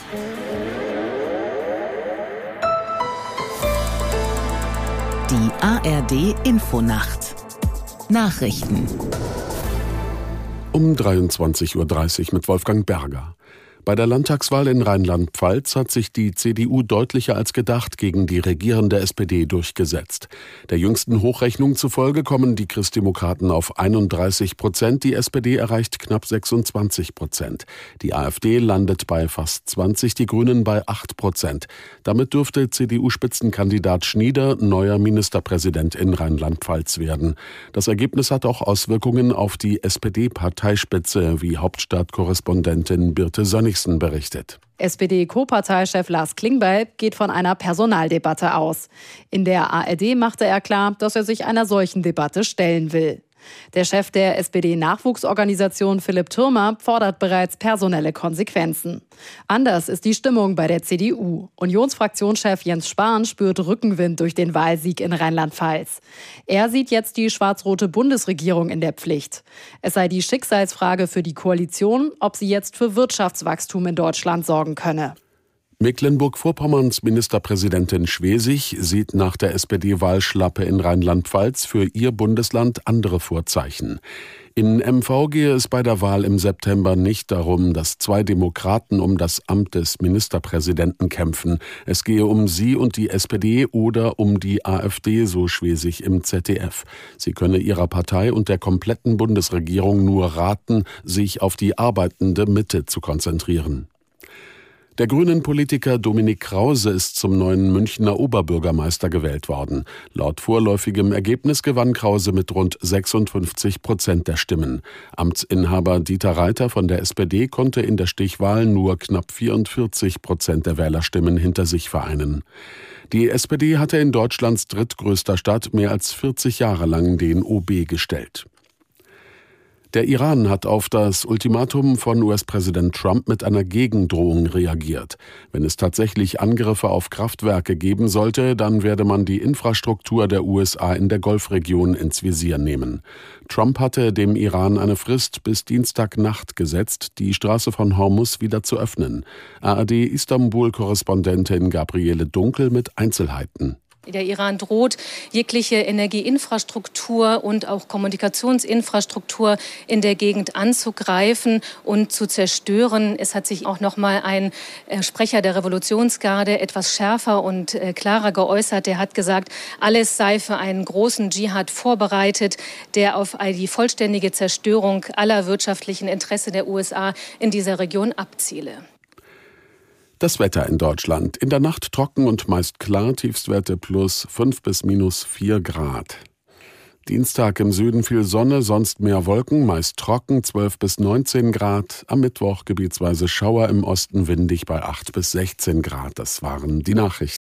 Die ARD-Infonacht. Nachrichten. Um 23:30 Uhr mit Wolfgang Berger. Bei der Landtagswahl in Rheinland-Pfalz hat sich die CDU deutlicher als gedacht gegen die regierende SPD durchgesetzt. Der jüngsten Hochrechnung zufolge kommen die Christdemokraten auf 31%, die SPD erreicht knapp 26%. Die AfD landet bei fast 20%, die Grünen bei 8%. Damit dürfte CDU-Spitzenkandidat Schnieder neuer Ministerpräsident in Rheinland-Pfalz werden. Das Ergebnis hat auch Auswirkungen auf die SPD-Parteispitze, wie Hauptstadtkorrespondentin Birte Sönnigsen berichtet. SPD-Co-Parteichef Lars Klingbeil geht von einer Personaldebatte aus. In der ARD machte er klar, dass er sich einer solchen Debatte stellen will. Der Chef der SPD-Nachwuchsorganisation Philipp Thürmer fordert bereits personelle Konsequenzen. Anders ist die Stimmung bei der CDU. Unionsfraktionschef Jens Spahn spürt Rückenwind durch den Wahlsieg in Rheinland-Pfalz. Er sieht jetzt die schwarz-rote Bundesregierung in der Pflicht. Es sei die Schicksalsfrage für die Koalition, ob sie jetzt für Wirtschaftswachstum in Deutschland sorgen könne. Mecklenburg-Vorpommerns Ministerpräsidentin Schwesig sieht nach der SPD-Wahlschlappe in Rheinland-Pfalz für ihr Bundesland andere Vorzeichen. In MV gehe es bei der Wahl im September nicht darum, dass zwei Demokraten um das Amt des Ministerpräsidenten kämpfen. Es gehe um sie und die SPD oder um die AfD, so Schwesig im ZDF. Sie könne ihrer Partei und der kompletten Bundesregierung nur raten, sich auf die arbeitende Mitte zu konzentrieren. Der Grünen-Politiker Dominik Krause ist zum neuen Münchner Oberbürgermeister gewählt worden. Laut vorläufigem Ergebnis gewann Krause mit rund 56% der Stimmen. Amtsinhaber Dieter Reiter von der SPD konnte in der Stichwahl nur knapp 44% der Wählerstimmen hinter sich vereinen. Die SPD hatte in Deutschlands drittgrößter Stadt mehr als 40 Jahre lang den OB gestellt. Der Iran hat auf das Ultimatum von US-Präsident Trump mit einer Gegendrohung reagiert. Wenn es tatsächlich Angriffe auf Kraftwerke geben sollte, dann werde man die Infrastruktur der USA in der Golfregion ins Visier nehmen. Trump hatte dem Iran eine Frist bis Dienstagnacht gesetzt, die Straße von Hormuz wieder zu öffnen. ARD-Istanbul-Korrespondentin Gabriele Dunkel mit Einzelheiten. Der Iran droht, jegliche Energieinfrastruktur und auch Kommunikationsinfrastruktur in der Gegend anzugreifen und zu zerstören. Es hat sich auch noch mal ein Sprecher der Revolutionsgarde etwas schärfer und klarer geäußert. Der hat gesagt, alles sei für einen großen Dschihad vorbereitet, der auf die vollständige Zerstörung aller wirtschaftlichen Interessen der USA in dieser Region abziele. Das Wetter in Deutschland. In der Nacht trocken und meist klar, Tiefstwerte plus 5 bis minus 4 Grad. Dienstag im Süden viel Sonne, sonst mehr Wolken, meist trocken, 12 bis 19 Grad. Am Mittwoch gebietsweise Schauer, im Osten windig bei 8 bis 16 Grad. Das waren die Nachrichten.